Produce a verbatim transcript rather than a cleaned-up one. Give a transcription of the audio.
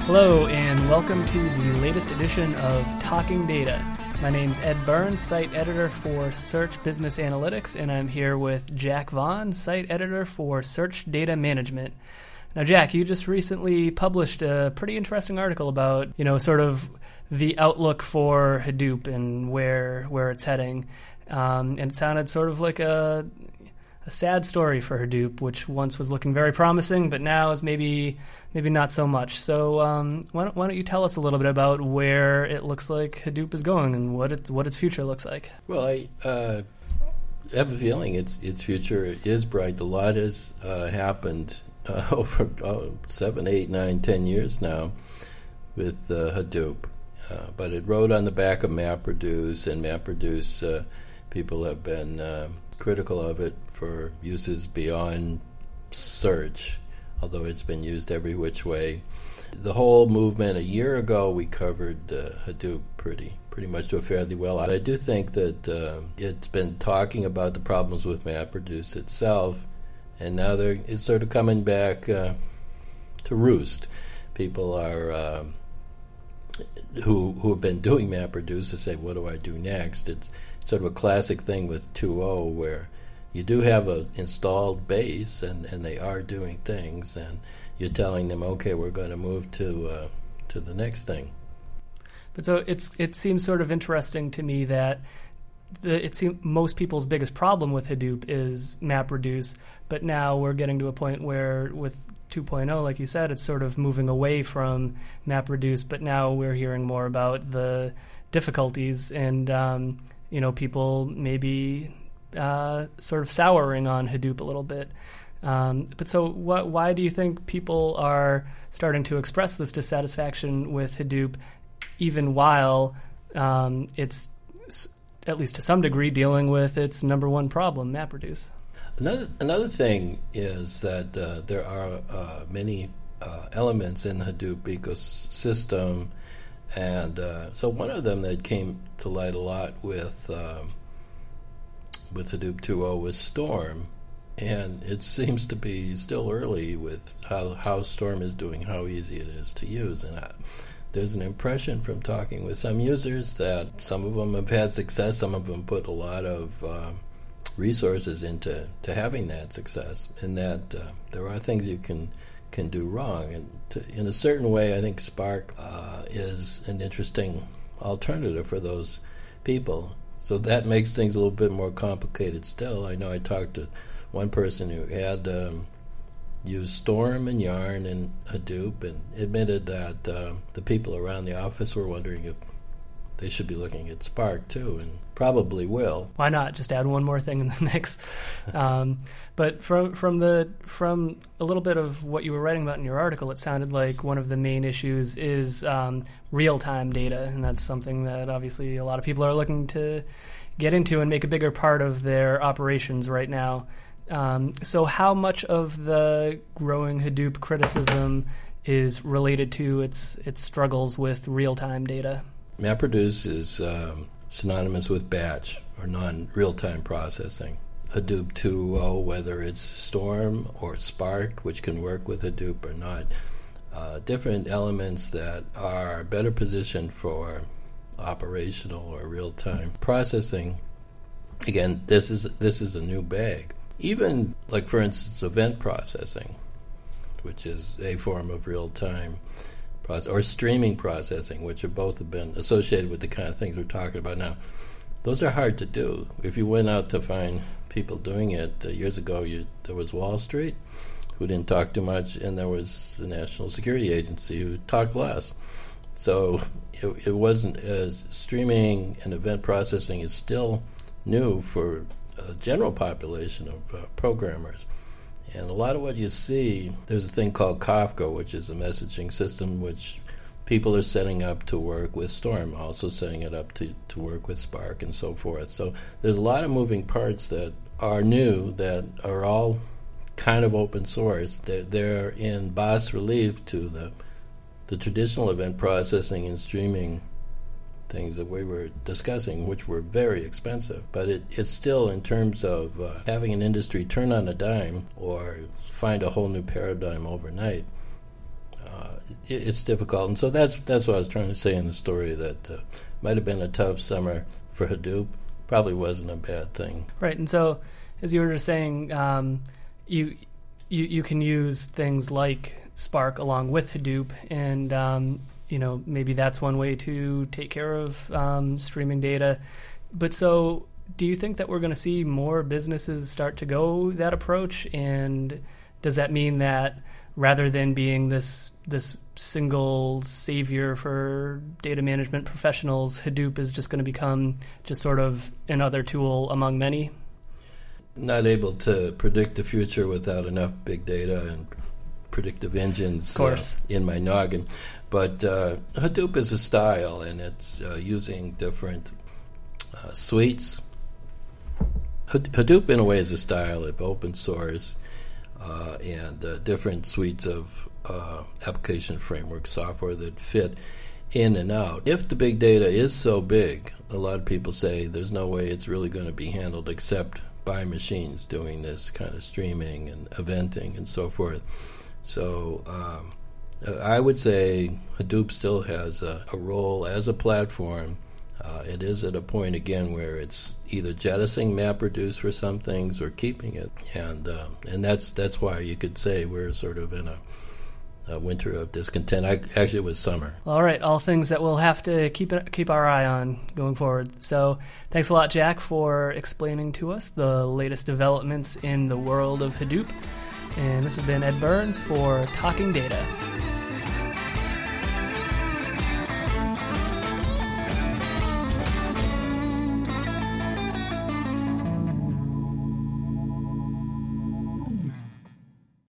Hello, and welcome to the latest edition of Talking Data. My name's Ed Burns, site editor for Search Business Analytics, and I'm here with Jack Vaughn, site editor for Search Data Management. Now, Jack, you just recently published a pretty interesting article about, you know, sort of the outlook for Hadoop and where where it's heading. Um, and it sounded sort of like a, a sad story for Hadoop, which once was looking very promising, but now is maybe maybe not so much. So um, why, don't, why don't you tell us a little bit about where it looks like Hadoop is going and what its what its future looks like? Well, I uh, have a feeling its its future is bright. A lot has uh, happened uh, over oh, seven, eight, nine, ten years now with uh, Hadoop, uh, but it rode on the back of MapReduce, and MapReduce uh, people have been uh, critical of it for uses beyond search, although it's been used every which way. The whole movement, a year ago, we covered uh, Hadoop pretty pretty much to a fairly well. I do think that uh, it's been talking about the problems with MapReduce itself, and now they're it's sort of coming back uh, to roost. People are uh, who who have been doing MapReduce to say, what do I do next? It's sort of a classic thing with two point oh where you do have an installed base, and, and they are doing things, and you're telling them, okay, we're going to move to uh, to the next thing. But so it's it seems sort of interesting to me that the it seems most people's biggest problem with Hadoop is MapReduce, but now we're getting to a point where with two point oh, like you said, it's sort of moving away from MapReduce, but now we're hearing more about the difficulties and um, you know, people maybe uh, sort of souring on Hadoop a little bit. Um, but so what, why do you think people are starting to express this dissatisfaction with Hadoop even while um, it's, at least to some degree, dealing with its number one problem, MapReduce? Another another thing is that uh, there are uh, many uh, elements in the Hadoop ecosystem, and uh, so one of them that came to light a lot with um, with Hadoop two point oh was Storm, and it seems to be still early with how how Storm is doing, how easy it is to use, and I, there's an impression from talking with some users that some of them have had success, some of them put a lot of um, resources into to having that success, and that uh, there are things you can can do wrong. And to, in a certain way, I think Spark uh, is an interesting alternative for those people. So that makes things a little bit more complicated still. I know I talked to one person who had um, used Storm and Yarn and Hadoop and admitted that uh, the people around the office were wondering if they should be looking at Spark too, and probably will. Why not just add one more thing in the mix? um, but from from the from a little bit of what you were writing about in your article, it sounded like one of the main issues is um, real-time data, and that's something that obviously a lot of people are looking to get into and make a bigger part of their operations right now. Um, so how much of the growing Hadoop criticism is related to its its struggles with real-time data? MapReduce is um, synonymous with batch or non-real-time processing. Hadoop two point oh, whether it's Storm or Spark, which can work with Hadoop or not, uh, different elements that are better positioned for operational or real-time processing. Again, this is this is a new bag. Even, like, for instance, event processing, which is a form of real-time process, or streaming processing, which have both have been associated with the kind of things we're talking about now. Those are hard to do. If you went out to find people doing it uh, years ago, you, there was Wall Street, who didn't talk too much, and there was the National Security Agency, who talked less. So it, it wasn't as streaming and event processing is still new for a general population of uh, programmers. And a lot of what you see, there's a thing called Kafka, which is a messaging system which people are setting up to work with Storm, also setting it up to, to work with Spark and so forth. So there's a lot of moving parts that are new, that are all kind of open source. They're, they're in bas relief to the the traditional event processing and streaming things that we were discussing, which were very expensive. But it, it's still, in terms of uh, having an industry turn on a dime or find a whole new paradigm overnight, uh, it, it's difficult. And so that's that's what I was trying to say in the story, that uh, might have been a tough summer for Hadoop. Probably wasn't a bad thing. Right, and so as you were just saying, um, you, you you can use things like Spark along with Hadoop, and um, you know, maybe that's one way to take care of um, streaming data. But so, do you think that we're going to see more businesses start to go that approach? And does that mean that rather than being this this single savior for data management professionals, Hadoop is just going to become just sort of another tool among many? Not able to predict the future without enough big data and predictive engines of course. Uh, in my noggin. But uh, Hadoop is a style, and it's uh, using different uh, suites. Hadoop, in a way, is a style of open source uh, and uh, different suites of uh, application framework software that fit in and out. If the big data is so big, a lot of people say there's no way it's really going to be handled except by machines doing this kind of streaming and eventing and so forth. So um, I would say Hadoop still has a, a role as a platform. Uh, it is at a point, again, where it's either jettisoning MapReduce for some things or keeping it. And uh, and that's that's why you could say we're sort of in a, a winter of discontent. I, actually, it was summer. All right, all things that we'll have to keep keep our eye on going forward. So thanks a lot, Jack, for explaining to us the latest developments in the world of Hadoop. And this has been Ed Burns for Talking Data.